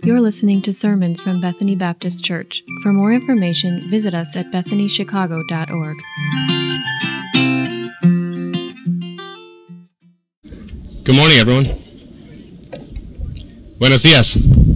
You're listening to sermons from Bethany Baptist Church. For more information, visit us at bethanychicago.org. Good morning, everyone. Buenos dias.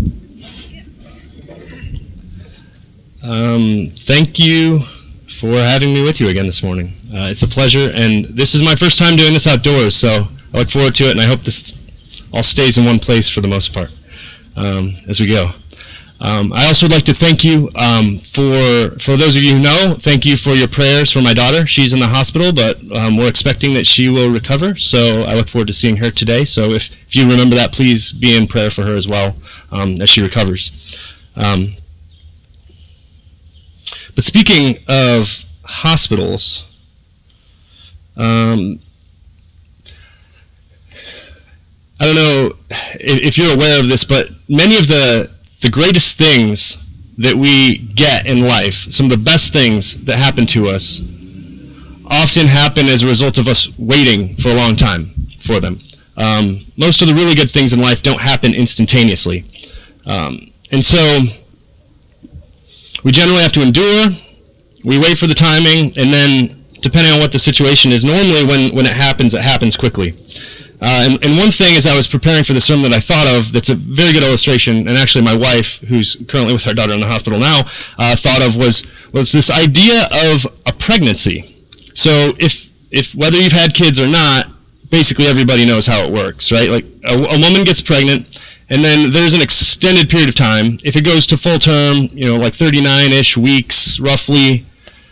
Thank you for having me with you again this morning. It's a pleasure, and this is my first time doing this outdoors, so I look forward to it, and I hope this all stays in one place for the most part as we go. I also would like to thank you for those of you who know, thank you for your prayers for my daughter. She's in the hospital, but we're expecting that she will recover, so I look forward to seeing her today. So if you remember that, please be in prayer for her as well as she recovers. But speaking of hospitals, I don't know if you're aware of this, but many of the greatest things that we get in life, some of the best things that happen to us, often happen as a result of us waiting for a long time for them. Most of the really good things in life don't happen instantaneously. And so we generally have to endure, we wait for the timing, and then depending on what the situation is, normally when it happens quickly. And one thing as I was preparing for the sermon that I thought of that's a very good illustration, and actually my wife, who's currently with her daughter in the hospital now, thought of was this idea of a pregnancy. So if whether you've had kids or not, basically everybody knows how it works, right? Like a woman gets pregnant, and then there's an extended period of time. If it goes to full term, like 39-ish weeks, roughly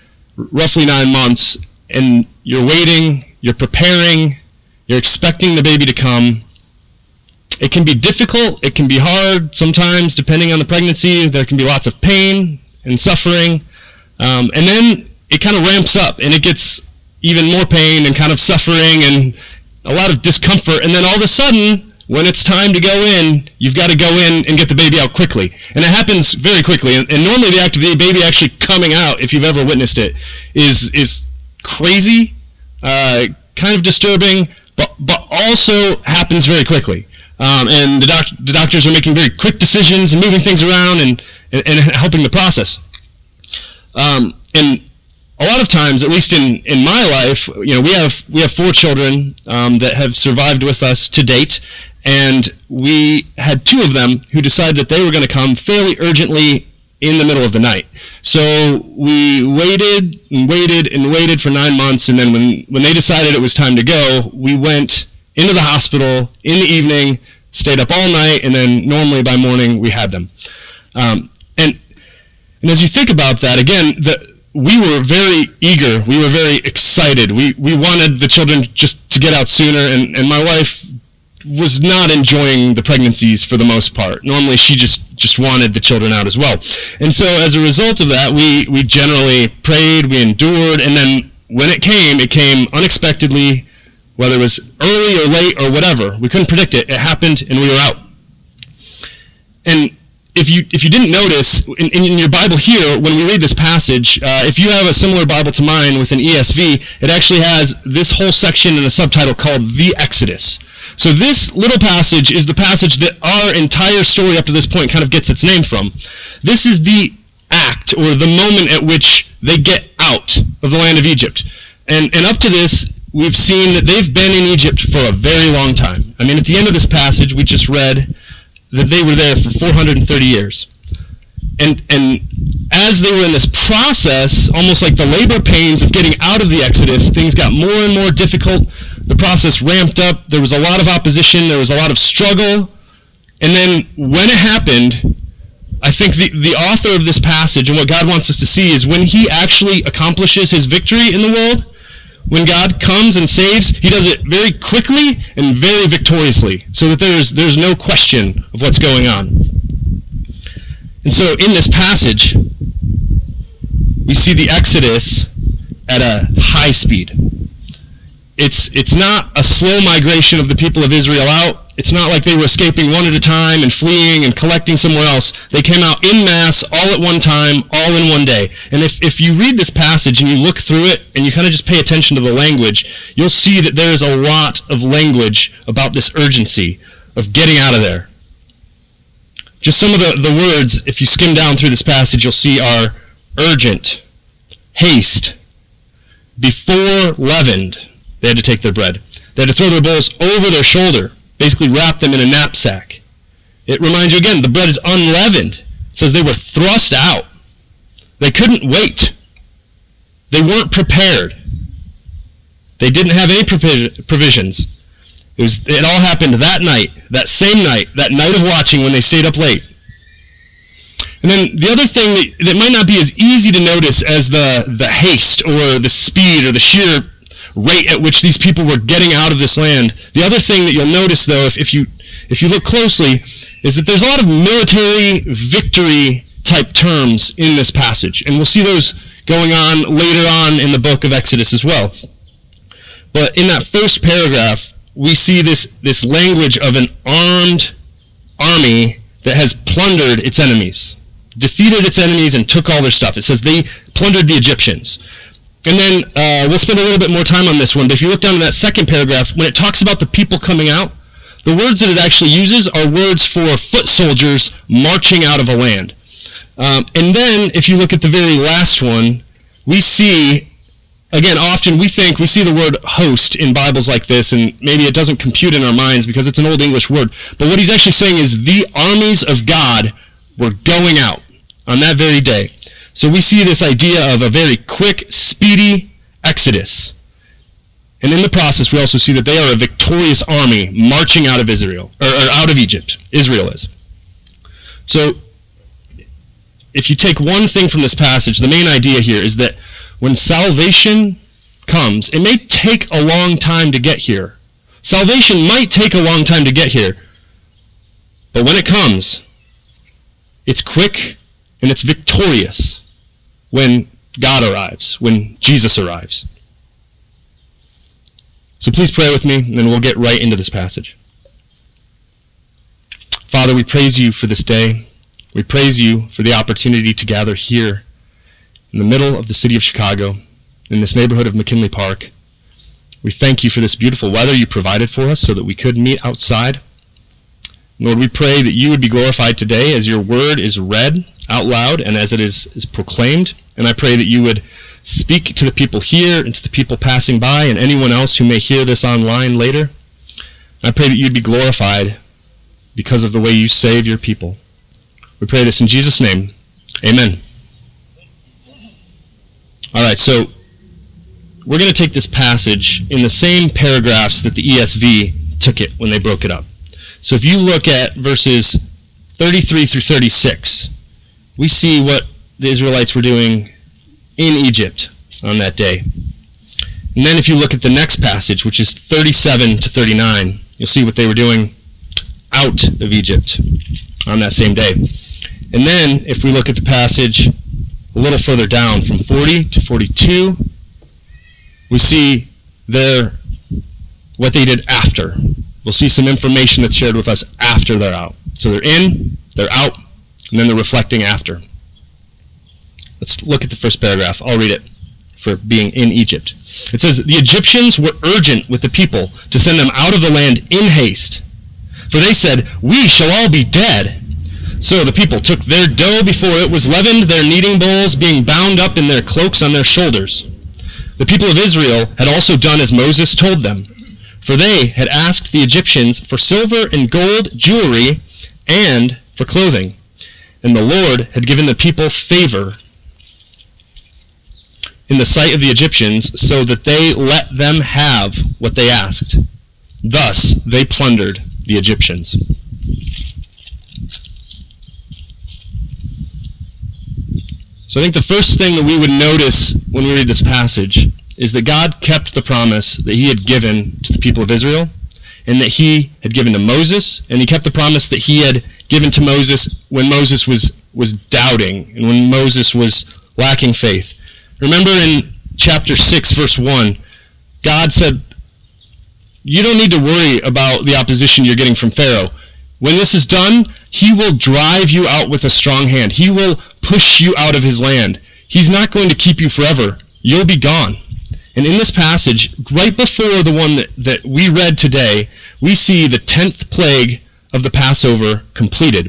9 months, and you're waiting, you're preparing, you're expecting the baby to come. It can be difficult, it can be hard sometimes, depending on the pregnancy. There can be lots of pain and suffering. And then it kind of ramps up, and it gets even more pain and kind of suffering and a lot of discomfort. And then all of a sudden, when it's time to go in, you've got to go in and get the baby out quickly. And it happens very quickly. And normally the act of the baby actually coming out, if you've ever witnessed it, is crazy, kind of disturbing, but also happens very quickly. And the doctors are making very quick decisions and moving things around and helping the process. And a lot of times, at least in my life, we have 4 children that have survived with us to date, and we had 2 of them who decided that they were going to come fairly urgently in the middle of the night. So we waited and waited and waited for 9 months, and then when they decided it was time to go, we went into the hospital in the evening, stayed up all night, and then normally by morning we had them. And as you think about that, again, we were very eager, we were very excited. We wanted the children just to get out sooner, and my wife was not enjoying the pregnancies for the most part. Normally she just wanted the children out as well. And so as a result of that, we generally prayed, we endured, and then when it came unexpectedly, whether it was early or late or whatever. We couldn't predict it. It happened, and we were out. And if you didn't notice, in your Bible here, when we read this passage, if you have a similar Bible to mine with an ESV, it actually has this whole section in a subtitle called The Exodus. So this little passage is the passage that our entire story up to this point kind of gets its name from. This is the act, or the moment at which they get out of the land of Egypt. And up to this, we've seen that they've been in Egypt for a very long time. I mean, at the end of this passage, we just read that they were there for 430 years. And as they were in this process, almost like the labor pains of getting out of the Exodus, things got more and more difficult. The process ramped up. There was a lot of opposition. There was a lot of struggle. And then when it happened, I think the author of this passage and what God wants us to see is when he actually accomplishes his victory in the world, when God comes and saves, he does it very quickly and very victoriously, so that there's no question of what's going on. And so in this passage, we see the Exodus at a high speed. It's not a slow migration of the people of Israel out. It's not like they were escaping one at a time and fleeing and collecting somewhere else. They came out en masse, all at one time, all in one day. And if you read this passage and you look through it and you kind of just pay attention to the language, you'll see that there is a lot of language about this urgency of getting out of there. Just some of the words, if you skim down through this passage, you'll see are urgent, haste, before leavened. They had to take their bread. They had to throw their bowls over their shoulder, basically wrap them in a knapsack. It reminds you again, the bread is unleavened. It says they were thrust out. They couldn't wait. They weren't prepared. They didn't have any provisions. It all happened that night, that same night, that night of watching when they stayed up late. And then the other thing that might not be as easy to notice as the haste or the speed or the sheer rate at which these people were getting out of this land, the other thing that you'll notice, though, if you look closely, is that there's a lot of military victory type terms in this passage. And we'll see those going on later on in the book of Exodus as well. But in that first paragraph, we see this language of an armed army that has plundered its enemies, defeated its enemies, and took all their stuff. It says they plundered the Egyptians. And then we'll spend a little bit more time on this one, but if you look down in that second paragraph, when it talks about the people coming out, the words that it actually uses are words for foot soldiers marching out of a land. And then, if you look at the very last one, we see, again, often we see the word host in Bibles like this, and maybe it doesn't compute in our minds because it's an Old English word. But what he's actually saying is the armies of God were going out on that very day. So we see this idea of a very quick, speedy exodus. And in the process, we also see that they are a victorious army marching out of Israel, or out of Egypt. Israel is. So if you take one thing from this passage, the main idea here is that when salvation comes, it may take a long time to get here. Salvation might take a long time to get here. But when it comes, it's quick and it's victorious when God arrives, when Jesus arrives. So please pray with me, and then we'll get right into this passage. Father, we praise you for this day. We praise you for the opportunity to gather here in the middle of the city of Chicago, in this neighborhood of McKinley Park. We thank you for this beautiful weather you provided for us so that we could meet outside. Lord, we pray that you would be glorified today as your word is read out loud and as it is proclaimed. And I pray that you would speak to the people here and to the people passing by and anyone else who may hear this online later. I pray that you'd be glorified because of the way you save your people. We pray this in Jesus' name. Amen. All right, so we're going to take this passage in the same paragraphs that the ESV took it when they broke it up. So if you look at verses 33 through 36, we see what the Israelites were doing in Egypt on that day. And then if you look at the next passage, which is 37 to 39, you'll see what they were doing out of Egypt on that same day. And then if we look at the passage a little further down, from 40 to 42, we see what they did after. We'll see some information that's shared with us after they're out. So they're in, they're out, and then they're reflecting after. Let's look at the first paragraph. I'll read it for being in Egypt. It says, "The Egyptians were urgent with the people to send them out of the land in haste. For they said, 'We shall all be dead.' So the people took their dough before it was leavened, their kneading bowls being bound up in their cloaks on their shoulders. The people of Israel had also done as Moses told them, for they had asked the Egyptians for silver and gold, jewelry, and for clothing. And the Lord had given the people favor in the sight of the Egyptians, so that they let them have what they asked. Thus they plundered the Egyptians." So I think the first thing that we would notice when we read this passage is that God kept the promise that he had given to the people of Israel, and that he had given to Moses, and he kept the promise that he had given to Moses when Moses was doubting and when Moses was lacking faith. Remember in chapter 6, verse 1, God said, "You don't need to worry about the opposition you're getting from Pharaoh. When this is done, he will drive you out with a strong hand. He will push you out of his land. He's not going to keep you forever. You'll be gone." And in this passage, right before the one that we read today, we see the 10th plague of the Passover completed.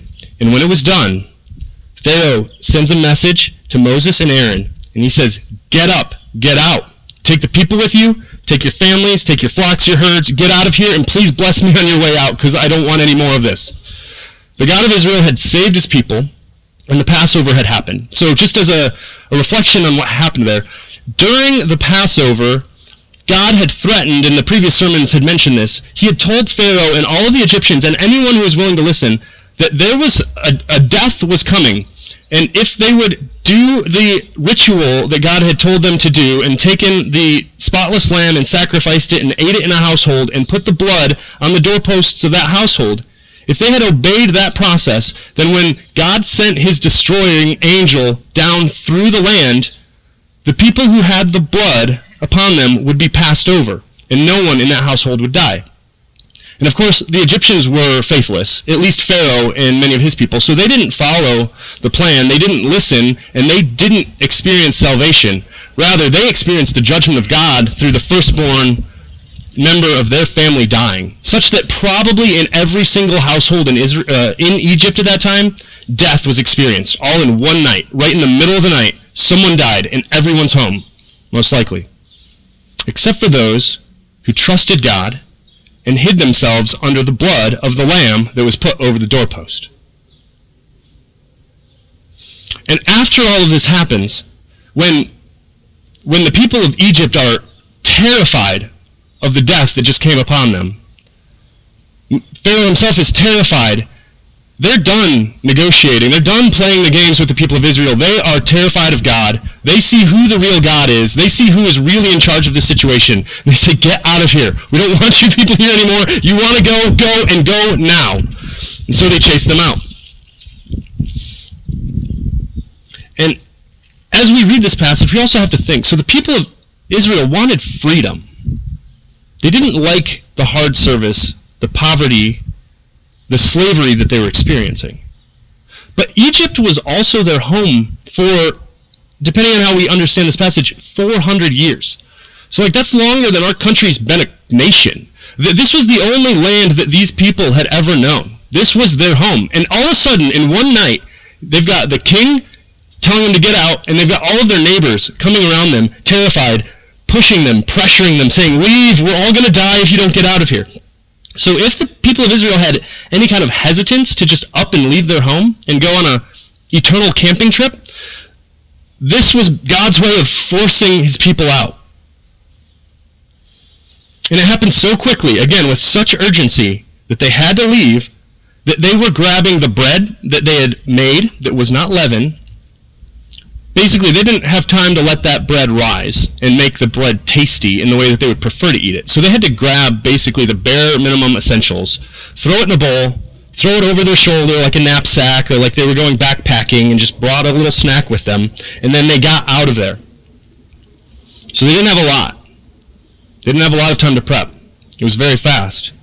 And when it was done, Pharaoh sends a message to Moses and Aaron, and he says, get up, get out. Take the people with you, take your families, take your flocks, your herds, get out of here, and please bless me on your way out, because I don't want any more of this. The God of Israel had saved his people, and the Passover had happened. So just as a reflection on what happened there, during the Passover, God had threatened, and the previous sermons had mentioned this, he had told Pharaoh and all of the Egyptians and anyone who was willing to listen that there was a death was coming. And if they would do the ritual that God had told them to do and taken the spotless lamb and sacrificed it and ate it in a household and put the blood on the doorposts of that household, if they had obeyed that process, then when God sent his destroying angel down through the land, the people who had the blood upon them would be passed over, and no one in that household would die. And of course, the Egyptians were faithless, at least Pharaoh and many of his people, so they didn't follow the plan, they didn't listen, and they didn't experience salvation. Rather, they experienced the judgment of God through the firstborn member of their family dying, such that probably in every single household in Egypt at that time, death was experienced, all in one night, right in the middle of the night. Someone died in everyone's home, most likely, except for those who trusted God and hid themselves under the blood of the lamb that was put over the doorpost. And after all of this happens, when the people of Egypt are terrified of the death that just came upon them, Pharaoh himself is terrified. They're done negotiating. They're done playing the games with the people of Israel. They are terrified of God. They see who the real God is. They see who is really in charge of this situation. They say, get out of here. We don't want you people here anymore. You want to go, go, and go now. And so they chase them out. And as we read this passage, we also have to think, so the people of Israel wanted freedom. They didn't like the hard service, the poverty, the slavery that they were experiencing. But Egypt was also their home for, depending on how we understand this passage, 400 years. So that's longer than our country's been a nation. This was the only land that these people had ever known. This was their home. And all of a sudden, in one night, they've got the king telling them to get out, and they've got all of their neighbors coming around them, terrified, pushing them, pressuring them, saying, leave, we're all going to die if you don't get out of here. So if the people of Israel had any kind of hesitance to just up and leave their home and go on a eternal camping trip, this was God's way of forcing his people out. And it happened so quickly, again, with such urgency, that they had to leave, that they were grabbing the bread that they had made that was not leaven. Basically, they didn't have time to let that bread rise and make the bread tasty in the way that they would prefer to eat it. So they had to grab basically the bare minimum essentials, throw it in a bowl, throw it over their shoulder like a knapsack or like they were going backpacking and just brought a little snack with them, and then they got out of there. So they didn't have a lot. They didn't have a lot of time to prep. It was very fast.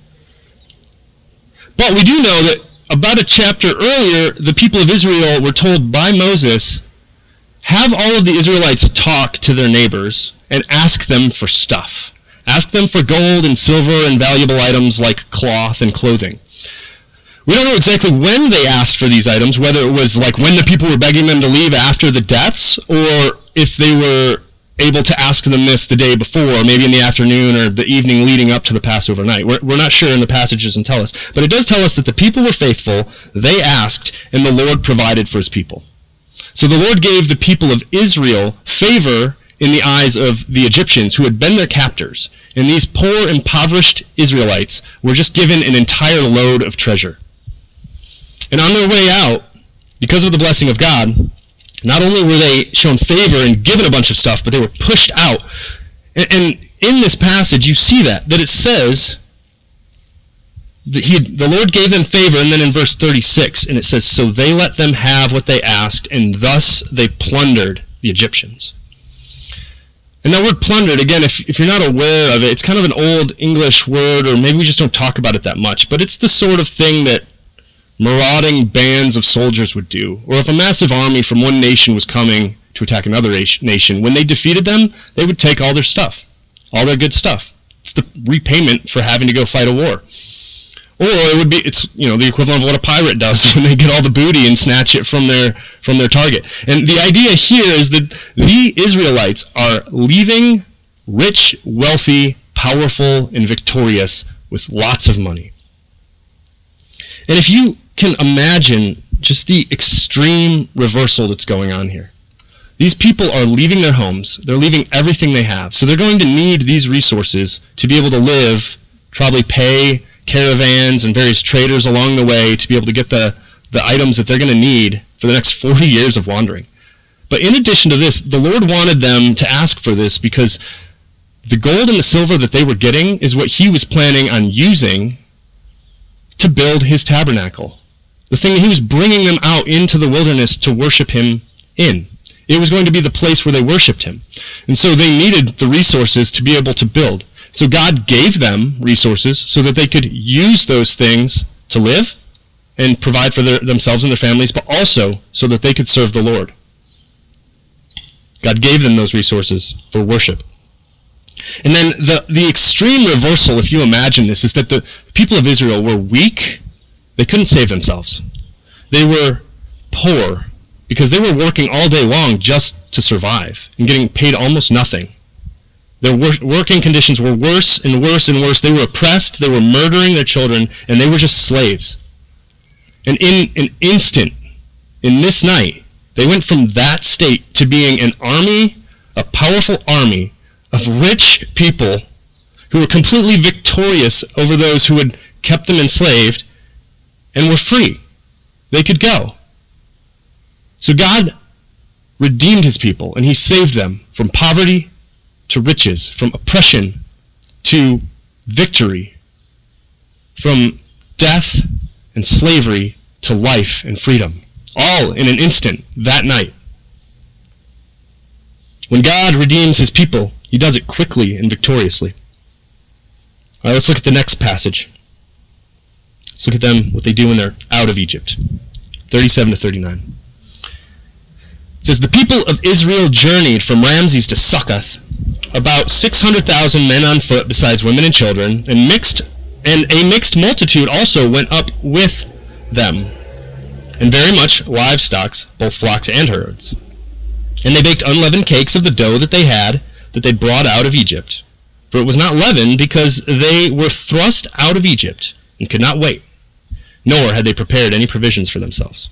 But we do know that about a chapter earlier, the people of Israel were told by Moses, have all of the Israelites talk to their neighbors and ask them for stuff. Ask them for gold and silver and valuable items like cloth and clothing. We don't know exactly when they asked for these items, whether it was like when the people were begging them to leave after the deaths, or if they were able to ask them this the day before, maybe in the afternoon or the evening leading up to the Passover night. We're not sure, and the passage doesn't tell us. But it does tell us that the people were faithful, they asked, and the Lord provided for his people. So the Lord gave the people of Israel favor in the eyes of the Egyptians who had been their captors. And these poor, impoverished Israelites were just given an entire load of treasure. And on their way out, because of the blessing of God, not only were they shown favor and given a bunch of stuff, but they were pushed out. And in this passage, you see that it says that the Lord gave them favor, and then in verse 36, and it says, so they let them have what they asked, and thus they plundered the Egyptians. And that word plundered, again, if you're not aware of it, it's kind of an old English word, or maybe we just don't talk about it that much, but it's the sort of thing that marauding bands of soldiers would do. Or if a massive army from one nation was coming to attack another nation, when they defeated them, they would take all their stuff, all their good stuff. It's the repayment for having to go fight a war. Or it's the equivalent of what a pirate does when they get all the booty and snatch it from their target. And the idea here is that the Israelites are leaving rich, wealthy, powerful, and victorious with lots of money. And if you can imagine just the extreme reversal that's going on here. These people are leaving their homes. They're leaving everything they have. So they're going to need these resources to be able to live, probably pay caravans and various traders along the way to be able to get the items that they're going to need for the next 40 years of wandering. But in addition to this, the Lord wanted them to ask for this because the gold and the silver that they were getting is what he was planning on using to build his tabernacle. The thing that he was bringing them out into the wilderness to worship him in. It was going to be the place where they worshiped him. And so they needed the resources to be able to build. So God gave them resources so that they could use those things to live and provide for themselves and their families, but also so that they could serve the Lord. God gave them those resources for worship. And then the extreme reversal, if you imagine this, is that the people of Israel were weak. They couldn't save themselves. They were poor because they were working all day long just to survive and getting paid almost nothing. Their working conditions were worse and worse and worse. They were oppressed, they were murdering their children, and they were just slaves. And in an instant, in this night, they went from that state to being an army, a powerful army of rich people who were completely victorious over those who had kept them enslaved and were free. They could go. So God redeemed his people, and he saved them from poverty to riches, from oppression to victory, from death and slavery to life and freedom, all in an instant that night. When God redeems his people, he does it quickly and victoriously. All right, let's look at the next passage. Let's look at them, what they do when they're out of Egypt. 37 to 39. It says, the people of Israel journeyed from Ramses to Succoth, about 600,000 men on foot besides women and children, and a mixed multitude also went up with them, and very much livestock, both flocks and herds. And they baked unleavened cakes of the dough that they brought out of Egypt. For it was not leavened, because they were thrust out of Egypt, and could not wait, nor had they prepared any provisions for themselves.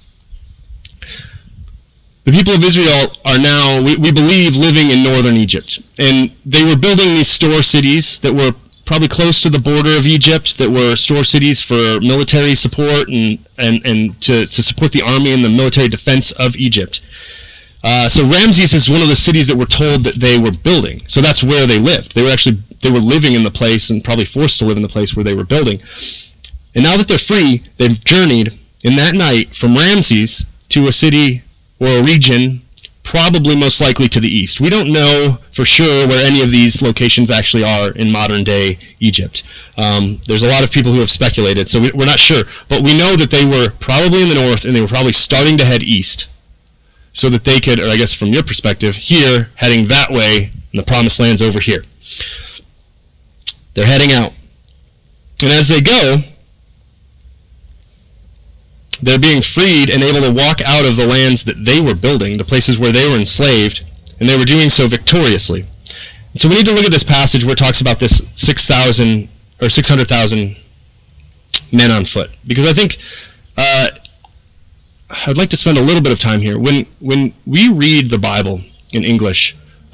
The people of Israel are now, we believe, living in northern Egypt. And they were building these store cities that were probably close to the border of Egypt, that were store cities for military support and to support the army and the military defense of Egypt. So Ramses is one of the cities that we're told that they were building. So that's where they lived. They were living in the place and probably forced to live in the place where they were building. And now that they're free, they've journeyed in that night from Ramses to a city or a region, probably most likely to the east. We don't know for sure where any of these locations actually are in modern-day Egypt. There's a lot of people who have speculated, so we're not sure. But we know that they were probably in the north, and they were probably starting to head east, so that they could, or I guess from your perspective, here, heading that way, and the promised land's over here. They're heading out. And as they go, they're being freed and able to walk out of the lands that they were building, the places where they were enslaved, and they were doing so victoriously. And so we need to look at this passage where it talks about this 6,000 or 600,000 men on foot, because I think I'd like to spend a little bit of time here. When we read the Bible in English,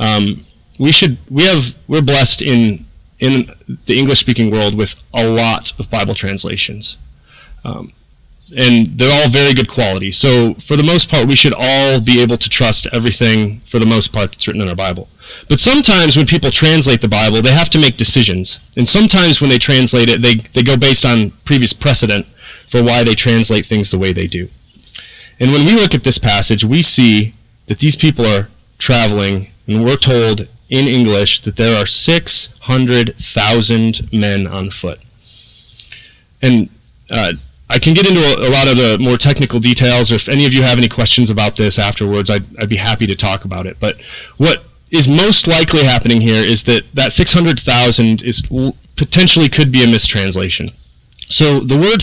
we're blessed in the English-speaking world with a lot of Bible translations. And they're all very good quality. So for the most part, we should all be able to trust everything, for the most part, that's written in our Bible. But sometimes when people translate the Bible, they have to make decisions. And sometimes when they translate it, they go based on previous precedent for why they translate things the way they do. And when we look at this passage, we see that these people are traveling, and we're told in English that there are 600,000 men on foot. And I can get into a lot of the more technical details, or if any of you have any questions about this afterwards, I'd be happy to talk about it. But what is most likely happening here is that 600,000 is potentially could be a mistranslation. So the word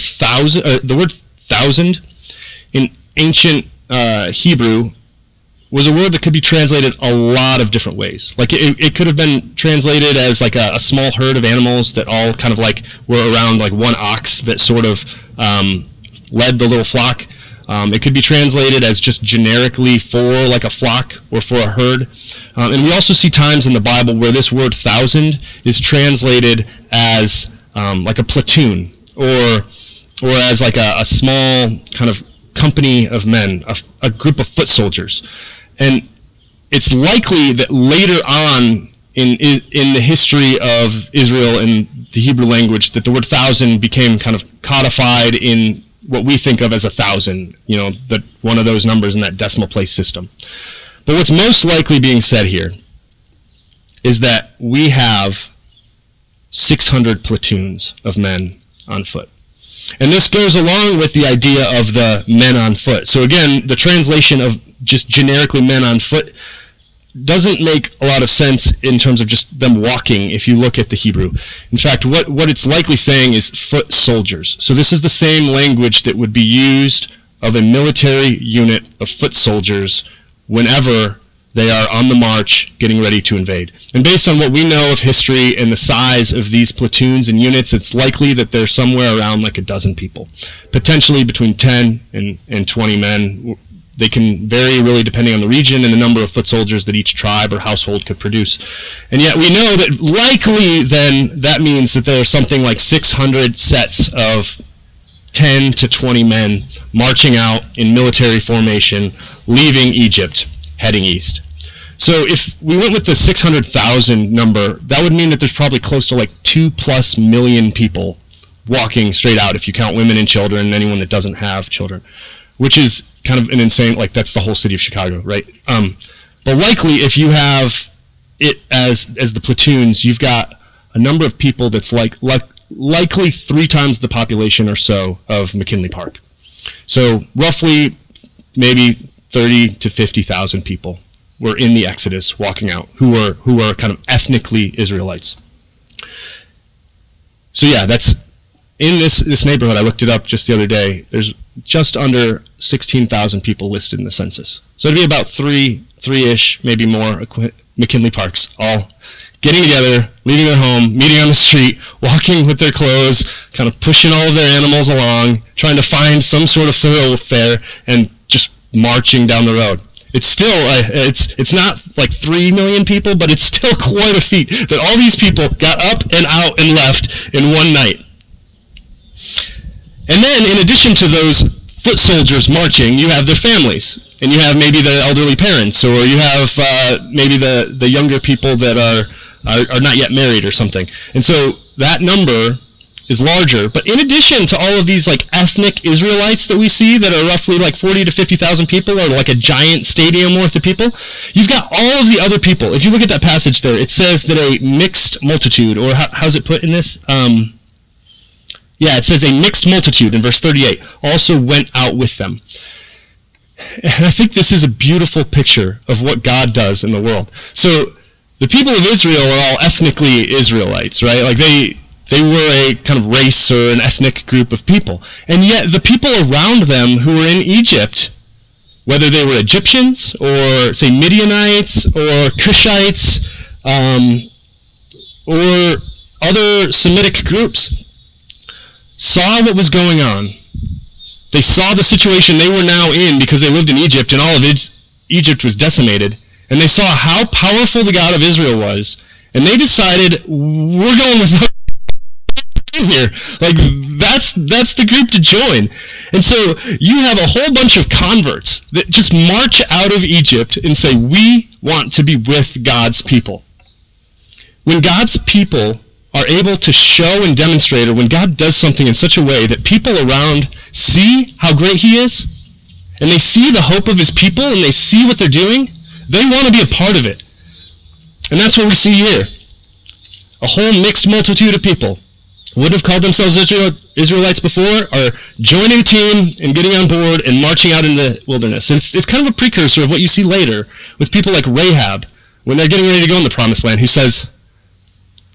thousand in ancient Hebrew was a word that could be translated a lot of different ways. Like it could have been translated as like a small herd of animals that all kind of like were around like one ox that sort of led the little flock. It could be translated as just generically for like a flock or for a herd. And we also see times in the Bible where this word thousand is translated as like a platoon or as like a small kind of company of men, a group of foot soldiers. And it's likely that later on in the history of Israel and the Hebrew language that the word thousand became kind of codified in what we think of as 1,000, one of those numbers in that decimal place system. But what's most likely being said here is that we have 600 platoons of men on foot. And this goes along with the idea of the men on foot. So again, the translation of just generically men on foot doesn't make a lot of sense in terms of just them walking if you look at the Hebrew. In fact, what it's likely saying is foot soldiers. So this is the same language that would be used of a military unit of foot soldiers whenever they are on the march getting ready to invade. And based on what we know of history and the size of these platoons and units, it's likely that they're somewhere around like a dozen people, potentially between 10 and 20 men. They can vary really depending on the region and the number of foot soldiers that each tribe or household could produce. And yet we know that likely then that means that there are something like 600 sets of 10 to 20 men marching out in military formation, leaving Egypt, heading east. So if we went with the 600,000 number, that would mean that there's probably close to like 2+ million people walking straight out if you count women and children and anyone that doesn't have children, which is kind of an insane, like that's the whole city of Chicago, right? But likely if you have it as the platoons, you've got a number of people that's likely 3 times the population or so of McKinley Park. So roughly maybe 30 to 50,000 people were in the Exodus walking out who were kind of ethnically Israelites. So yeah, that's in this neighborhood. I looked it up just the other day. There's just under 16,000 people listed in the census. So it'd be about three-ish, maybe more McKinley Parks, all getting together, leaving their home, meeting on the street, walking with their clothes, kind of pushing all of their animals along, trying to find some sort of thoroughfare, and just marching down the road. It's still, it's not like 3 million people, but it's still quite a feat that all these people got up and out and left in one night. And then, in addition to those foot soldiers marching, you have their families, and you have maybe the elderly parents, or you have maybe the younger people that are not yet married or something. And so that number is larger. But in addition to all of these like ethnic Israelites that we see that are roughly like 40 to 50,000 people, or like a giant stadium worth of people, you've got all of the other people. If you look at that passage there, it says that a mixed multitude, or how's it put in this? It says a mixed multitude in verse 38 also went out with them. And I think this is a beautiful picture of what God does in the world. So the people of Israel are all ethnically Israelites, right? Like they were a kind of race or an ethnic group of people. And yet the people around them who were in Egypt, whether they were Egyptians or, say, Midianites or Cushites or other Semitic groups, saw what was going on. They saw the situation they were now in because they lived in Egypt and all of Egypt was decimated. And they saw how powerful the God of Israel was. And they decided, we're going with here. Like, that's the group to join. And so you have a whole bunch of converts that just march out of Egypt and say, we want to be with God's people. When God's people are able to show and demonstrate, or when God does something in such a way that people around see how great he is, and they see the hope of his people, and they see what they're doing, they want to be a part of it. And that's what we see here. A whole mixed multitude of people wouldn't have called themselves Israelites before, are joining a team and getting on board and marching out in the wilderness. And it's kind of a precursor of what you see later with people like Rahab when they're getting ready to go in the promised land, who says,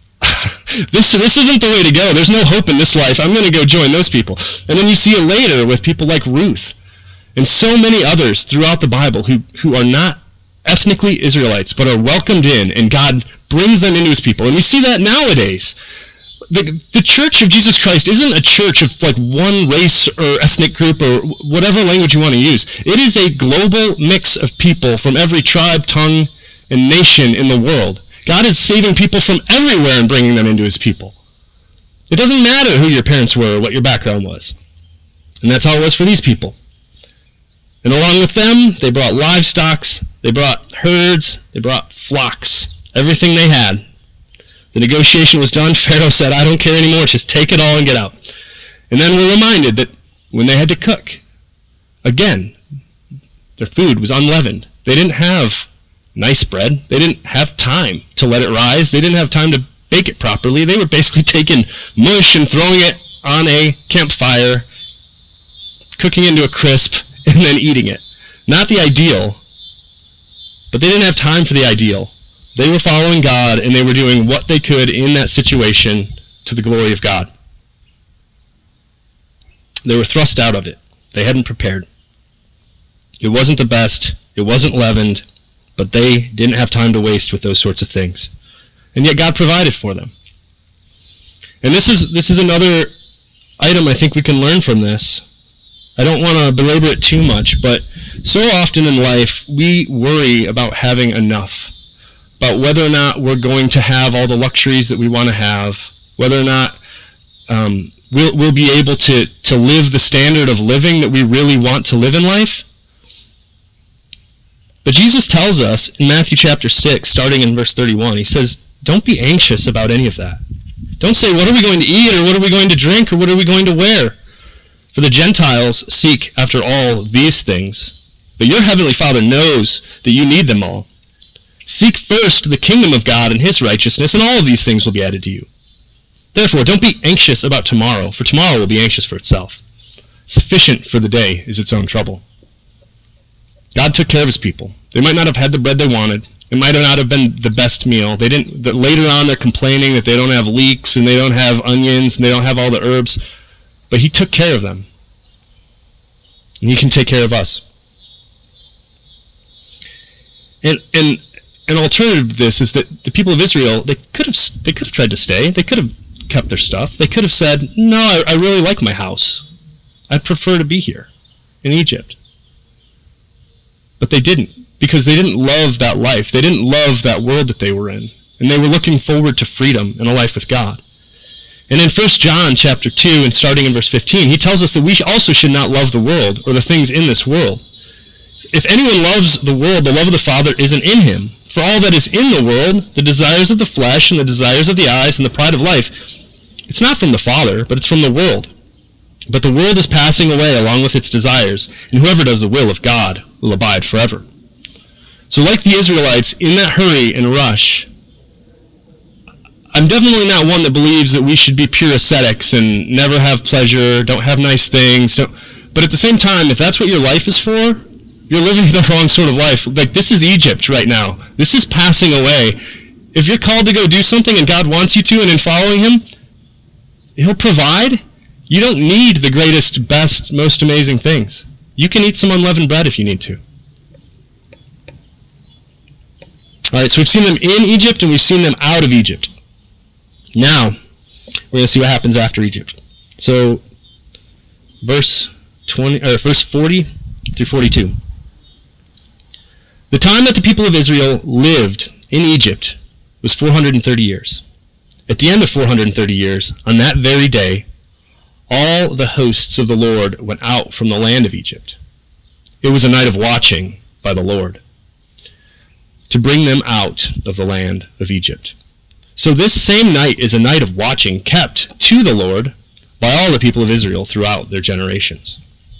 this isn't the way to go. There's no hope in this life. I'm going to go join those people. And then you see it later with people like Ruth and so many others throughout the Bible who are not ethnically Israelites, but are welcomed in, and God brings them into his people. And we see that nowadays. The Church of Jesus Christ isn't a church of like one race or ethnic group or whatever language you want to use. It is a global mix of people from every tribe, tongue, and nation in the world. God is saving people from everywhere and bringing them into his people. It doesn't matter who your parents were or what your background was. And that's how it was for these people. And along with them, they brought livestock, they brought herds, they brought flocks, everything they had. The negotiation was done. Pharaoh said, I don't care anymore, just take it all and get out. And then we're reminded that when they had to cook, again, their food was unleavened. They didn't have nice bread. They didn't have time to let it rise. They didn't have time to bake it properly. They were basically taking mush and throwing it on a campfire, cooking into a crisp, and then eating it. Not the ideal, but they didn't have time for the ideal. They were following God, and they were doing what they could in that situation to the glory of God. They were thrust out of it. They hadn't prepared. It wasn't the best. It wasn't leavened. But they didn't have time to waste with those sorts of things. And yet God provided for them. And this is another item I think we can learn from this. I don't want to belabor it too much, but so often in life we worry about having enough, about whether or not we're going to have all the luxuries that we want to have, whether or not we'll be able to live the standard of living that we really want to live in life. But Jesus tells us in Matthew chapter 6, starting in verse 31, he says, don't be anxious about any of that. Don't say, what are we going to eat, or what are we going to drink, or what are we going to wear? For the Gentiles seek after all these things, but your heavenly Father knows that you need them all. Seek first the kingdom of God and his righteousness, and all of these things will be added to you. Therefore, don't be anxious about tomorrow, for tomorrow will be anxious for itself. Sufficient for the day is its own trouble. God took care of his people. They might not have had the bread they wanted. It might not have been the best meal. Later on, they're complaining that they don't have leeks and they don't have onions and they don't have all the herbs. But he took care of them. And he can take care of us. And an alternative to this is that the people of Israel, they could have tried to stay. They could have kept their stuff. They could have said, no, I really like my house. I'd prefer to be here in Egypt. But they didn't, because they didn't love that life. They didn't love that world that they were in. And they were looking forward to freedom and a life with God. And in 1 John chapter 2, and starting in verse 15, he tells us that we also should not love the world or the things in this world. If anyone loves the world, the love of the Father isn't in him. For all that is in the world, the desires of the flesh and the desires of the eyes and the pride of life, it's not from the Father, but it's from the world. But the world is passing away along with its desires, and whoever does the will of God will abide forever. So like the Israelites, in that hurry and rush, I'm definitely not one that believes that we should be pure ascetics and never have pleasure, don't have nice things. But at the same time, if that's what your life is for, you're living the wrong sort of life. Like, this is Egypt right now. This is passing away. If you're called to go do something and God wants you to, and in following him, he'll provide. You don't need the greatest, best, most amazing things. You can eat some unleavened bread if you need to. All right, so we've seen them in Egypt and we've seen them out of Egypt. Now, we're going to see what happens after Egypt. So, verse 40 through 42. The time that the people of Israel lived in Egypt was 430 years. At the end of 430 years, on that very day, all the hosts of the Lord went out from the land of Egypt. It was a night of watching by the Lord to bring them out of the land of Egypt. So this same night is a night of watching kept to the Lord by all the people of Israel throughout their generations.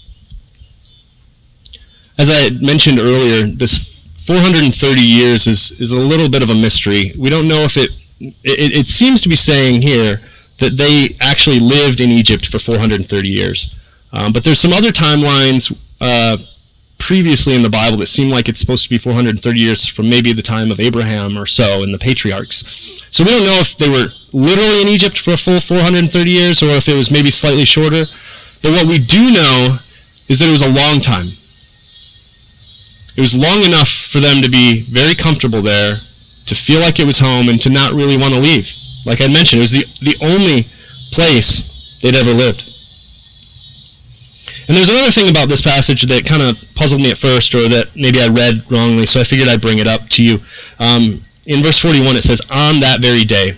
As I had mentioned earlier, this 430 years is a little bit of a mystery. We don't know if it seems to be saying here that they actually lived in Egypt for 430 years. But there's some other timelines previously in the Bible that seem like it's supposed to be 430 years from maybe the time of Abraham or so in the patriarchs. So we don't know if they were literally in Egypt for a full 430 years or if it was maybe slightly shorter. But what we do know is that it was a long time. It was long enough for them to be very comfortable there, to feel like it was home, and to not really want to leave. Like I mentioned, it was the only place they'd ever lived. And there's another thing about this passage that kind of puzzled me at first, or that maybe I read wrongly, so I figured I'd bring it up to you. In verse 41 it says, "on that very day."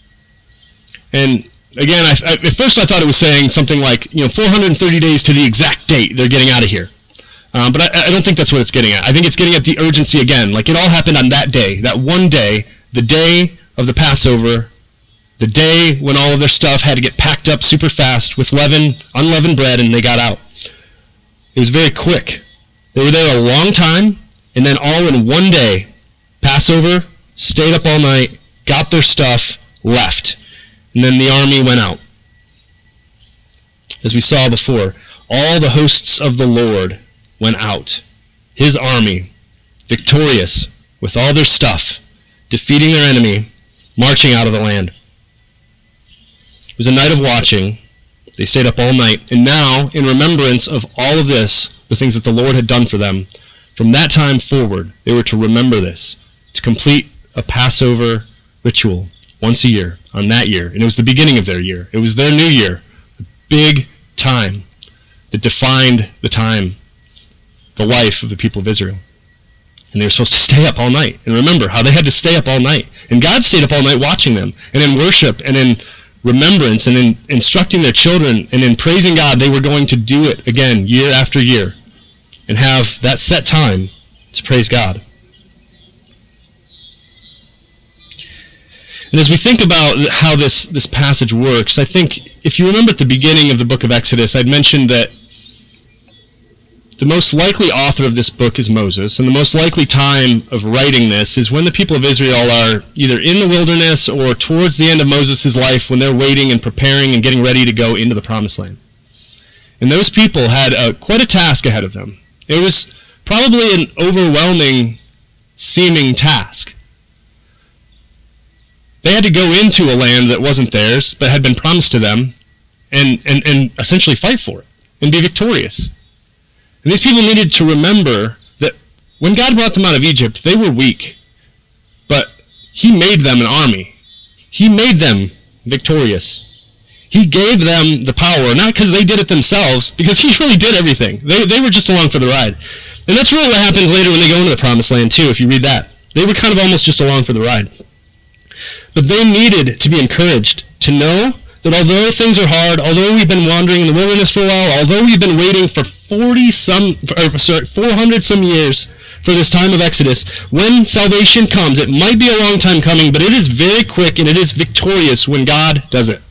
And again, at first I thought it was saying something like, 430 days to the exact date they're getting out of here. But I don't think that's what it's getting at. I think it's getting at the urgency again. Like it all happened on that day, that one day, the day of the Passover, the day when all of their stuff had to get packed up super fast with unleavened bread, and they got out. It was very quick. They were there a long time, and then all in one day, Passover, stayed up all night, got their stuff, left. And then the army went out. As we saw before, all the hosts of the Lord went out. His army, victorious, with all their stuff, defeating their enemy, marching out of the land. It was a night of watching. They stayed up all night. And now, in remembrance of all of this, the things that the Lord had done for them, from that time forward, they were to remember this, to complete a Passover ritual once a year, on that year. And it was the beginning of their year. It was their new year, the big time that defined the time, the life of the people of Israel. And they were supposed to stay up all night. And remember how they had to stay up all night. And God stayed up all night watching them. And in worship and in remembrance and in instructing their children and in praising God, they were going to do it again year after year and have that set time to praise God. And as we think about how this passage works, I think if you remember at the beginning of the book of Exodus, I'd mentioned that the most likely author of this book is Moses, and the most likely time of writing this is when the people of Israel are either in the wilderness or towards the end of Moses' life when they're waiting and preparing and getting ready to go into the Promised Land. And those people had quite a task ahead of them. It was probably an overwhelming seeming task. They had to go into a land that wasn't theirs, but had been promised to them, and essentially fight for it and be victorious. And these people needed to remember that when God brought them out of Egypt, they were weak, but he made them an army. He made them victorious. He gave them the power, not because they did it themselves, because he really did everything. They were just along for the ride. And that's really what happens later when they go into the Promised Land, too, if you read that. They were kind of almost just along for the ride. But they needed to be encouraged to know that although things are hard, although we've been wandering in the wilderness for a while, although we've been waiting for 400 some years for this time of Exodus, when salvation comes, it might be a long time coming, but it is very quick and it is victorious when God does it.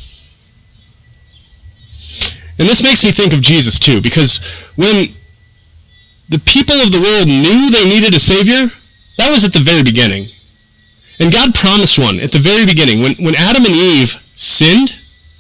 And this makes me think of Jesus too, because when the people of the world knew they needed a Savior, that was at the very beginning. And God promised one at the very beginning. When Adam and Eve sinned,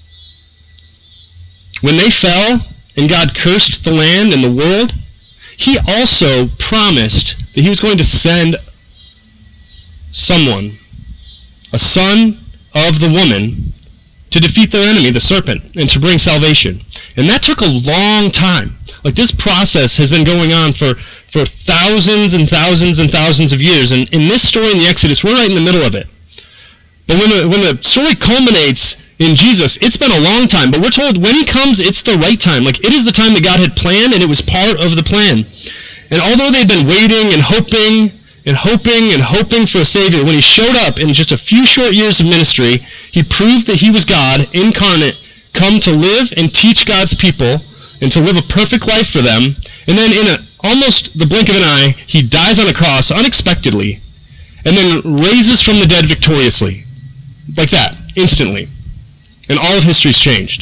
when they fell and God cursed the land and the world, he also promised that he was going to send someone, a son of the woman, to defeat their enemy, the serpent, and to bring salvation. And that took a long time. Like, this process has been going on for thousands and thousands and thousands of years. And in this story in the Exodus, we're right in the middle of it. But when the story culminates in Jesus, it's been a long time. But we're told when he comes, it's the right time. Like, it is the time that God had planned, and it was part of the plan. And although they'd been waiting and hoping and hoping and hoping for a Savior, when he showed up in just a few short years of ministry, he proved that he was God incarnate, come to live and teach God's people and to live a perfect life for them. And then in almost the blink of an eye, he dies on a cross unexpectedly and then raises from the dead victoriously. Like that, instantly. And all of history's changed.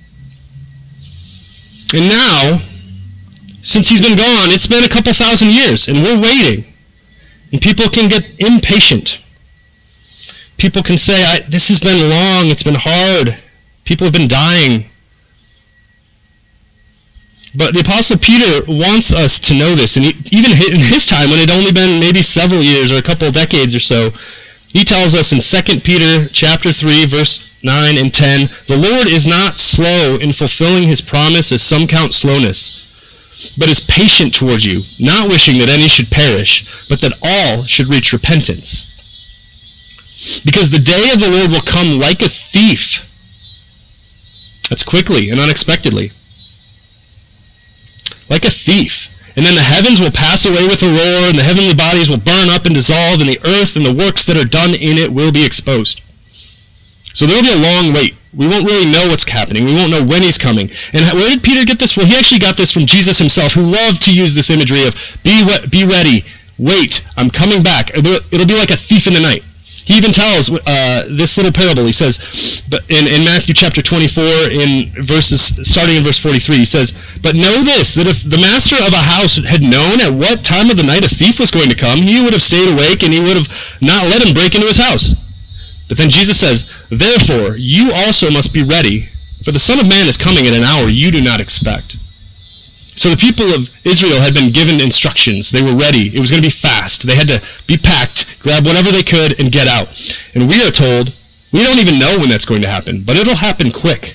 And now, since he's been gone, it's been a couple thousand years, and we're waiting. And people can get impatient. People can say, this has been long, it's been hard. People have been dying. But the Apostle Peter wants us to know this, and even in his time, when it had only been maybe several years or a couple of decades or so, he tells us in 2 Peter chapter 3, verse 9 and 10, "The Lord is not slow in fulfilling his promise, as some count slowness, but is patient toward you, not wishing that any should perish, but that all should reach repentance. Because the day of the Lord will come like a thief." That's quickly and unexpectedly. Like a thief. "And then the heavens will pass away with a roar, and the heavenly bodies will burn up and dissolve, and the earth and the works that are done in it will be exposed." So there will be a long wait. We won't really know what's happening. We won't know when he's coming. And where did Peter get this? Well, he actually got this from Jesus himself, who loved to use this imagery of be ready, wait, I'm coming back. It'll be like a thief in the night. He even tells this little parable. He says, but in Matthew chapter 24, starting in verse 43, he says, "But know this, that if the master of a house had known at what time of the night a thief was going to come, he would have stayed awake, and he would have not let him break into his house." But then Jesus says, "Therefore, you also must be ready, for the Son of Man is coming at an hour you do not expect." So the people of Israel had been given instructions. They were ready. It was going to be fast. They had to be packed, grab whatever they could, and get out. And we are told, we don't even know when that's going to happen, but it'll happen quick.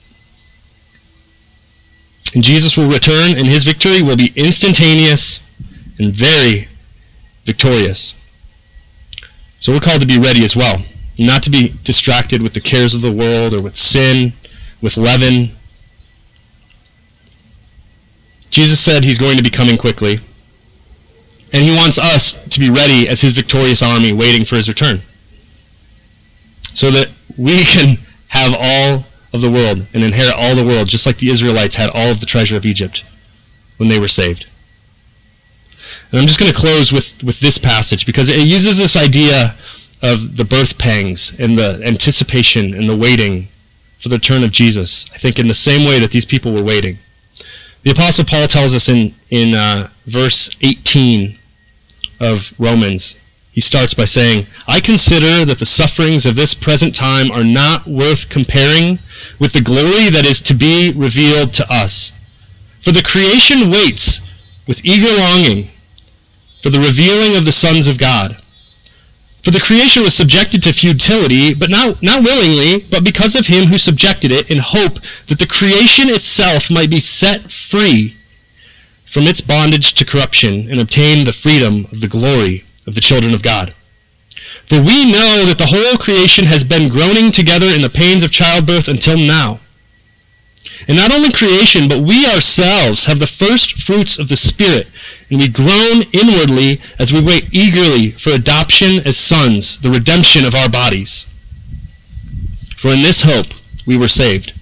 And Jesus will return, and his victory will be instantaneous and very victorious. So we're called to be ready as well, not to be distracted with the cares of the world or with sin, with leaven. Jesus said he's going to be coming quickly, and he wants us to be ready as his victorious army waiting for his return, so that we can have all of the world and inherit all the world, just like the Israelites had all of the treasure of Egypt when they were saved. And I'm just going to close with this passage, because it uses this idea of the birth pangs and the anticipation and the waiting for the return of Jesus, I think in the same way that these people were waiting. The Apostle Paul tells us in verse 18 of Romans, he starts by saying, "I consider that the sufferings of this present time are not worth comparing with the glory that is to be revealed to us. For the creation waits with eager longing for the revealing of the sons of God. For the creation was subjected to futility, but not willingly, but because of him who subjected it, in hope that the creation itself might be set free from its bondage to corruption and obtain the freedom of the glory of the children of God. For we know that the whole creation has been groaning together in the pains of childbirth until now. And not only creation, but we ourselves have the first fruits of the Spirit, and we groan inwardly as we wait eagerly for adoption as sons, the redemption of our bodies. For in this hope we were saved."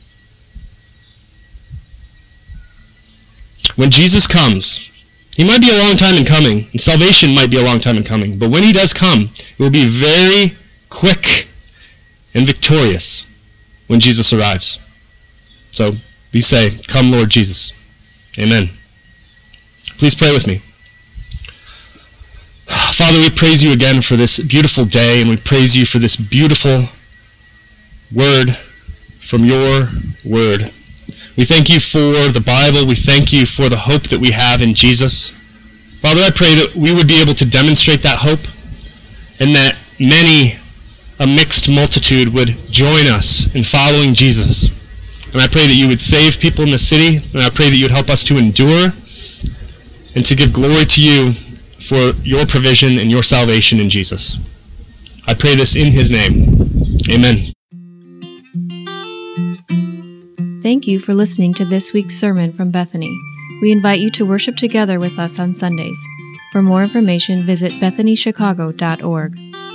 When Jesus comes, he might be a long time in coming, and salvation might be a long time in coming, but when he does come, it will be very quick and victorious when Jesus arrives. So we say, "Come, Lord Jesus." Amen. Please pray with me. Father, we praise you again for this beautiful day, and we praise you for this beautiful word from your word. We thank you for the Bible. We thank you for the hope that we have in Jesus. Father, I pray that we would be able to demonstrate that hope, and that a mixed multitude would join us in following Jesus. And I pray that you would save people in the city, and I pray that you would help us to endure and to give glory to you for your provision and your salvation in Jesus. I pray this in his name. Amen. Thank you for listening to this week's sermon from Bethany. We invite you to worship together with us on Sundays. For more information, visit BethanyChicago.org.